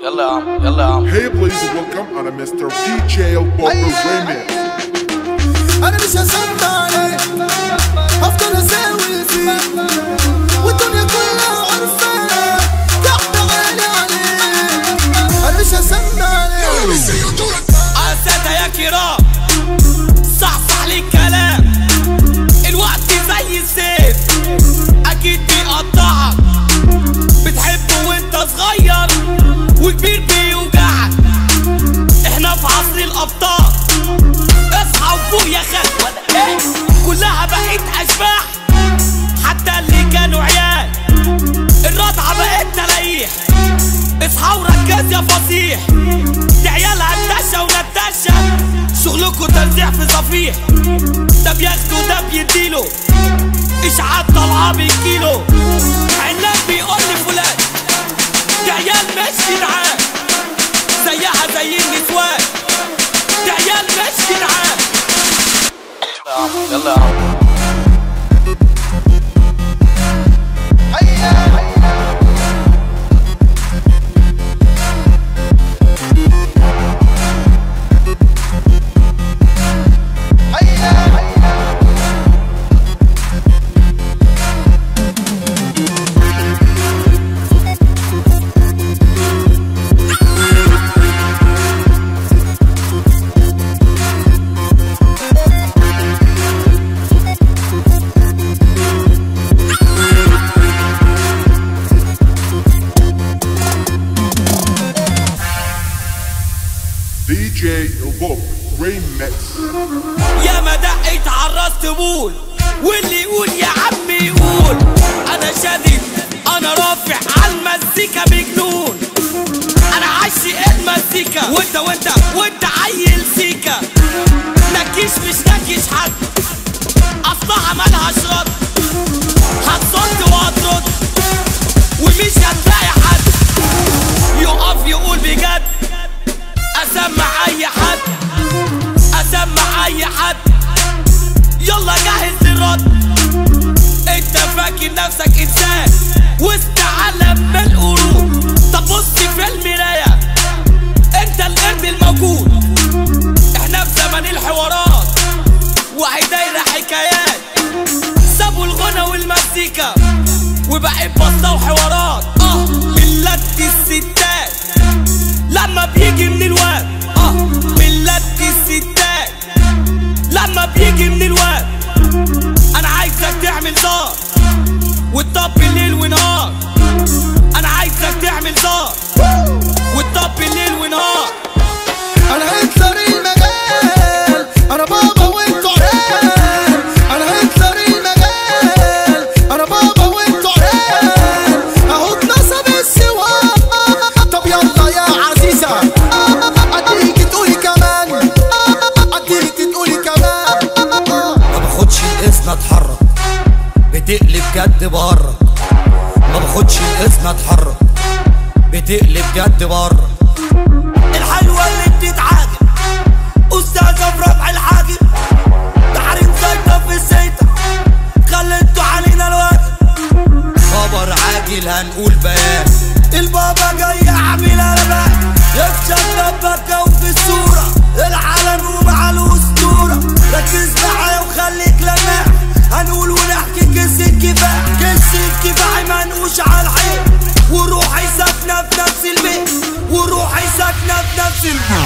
يلا يا عم يلا يا عم. Hey please welcome على مستر DJ البوبر ريميكس. انا مش هسمع عليك، هفضل اساوي فيك والدنيا كلها عارفاك، تحت عيني عليك. انا مش هسمع عليك. أساتة يا كرام صحصح لي الكلام، الوقت زي السيف أكيد بيقطعك، بتحبه وانت صغير وكبير بيوجعك. احنا في عصر الأبطال، اصحى وفوق يا خال. كلها بقت أشباح حتى اللي كانوا عيال، الرضعة بقت تريح. اصحى وركز يا فصيح، دي عيال هتشة ونتشة، شغلكوا تنزيع في صفيح. ده بياخده ده بيديله اشعاع طالعة بالكيلو. عناب بيقول لفلان دي عيال مش جدعان، زيها زي النسوان، دي عيال مش جدعان. يلا يا عم. DJ البوبر ريميكس. يا ما دقيت عالراس تبول، واللي يقول يا عم يقول. انا شادد انا رافع عالمزيكا بجنون، انا عاشق المزيكا وانت عيل سيكا. نكيش مش نكيش حد، اصلها ملهاش رد، هتصد وهترد ومش هتلاقي حد يقف يقول بجد. اسمع اي حد، اسمع اي حد، يلا جهز للرد. انت فاكر نفسك انسان وسط عالم من القرود؟ طب بص في المراية، انت القرد الموجود. احنا في زمن الحوارات وهي دايرة حكايات، سابوا الغنى والمزيكا وبقت بسطة وحوارات. ملت الستات لما بيجي من الواد، ملت الستات لما بيجي من الواد. انا عايزك تعمل زار وتطبي الليل ونهار، انا عايزك تعمل زار وتطبي الليل ونهار. انا هتلر المجال، انا بابا وانتو عيال. انا هتلر المجال، انا بابا وانتو عيال. اهو اتنصب السواق. طب يلا يا عزيزة اديكي تقولي كمان، اديكي تقولي كمان. ما باخدش الاذن اتحرك، بتقلب جد بهرج. ما باخدش الاذن اتحرك، بتقلب جد بهرج. الحلوة اللي بتتعاجب أستاذة في رفع الحاجب، تحريم زيطة في الزيطة، خليتوا علينا الوقت. خبر عاجل هنقول بيان، البابا جاي عامل قلبان، يكشف ربك وفي الصورة، العالم ومع الأسطورة. ركز معايا وخليك لماح، هنقول ونحكي قصة كفاح. قصة كفاح منقوش على العين، وروحي ساكنة في نفس البيت، وروحي ساكنة في نفس البيت.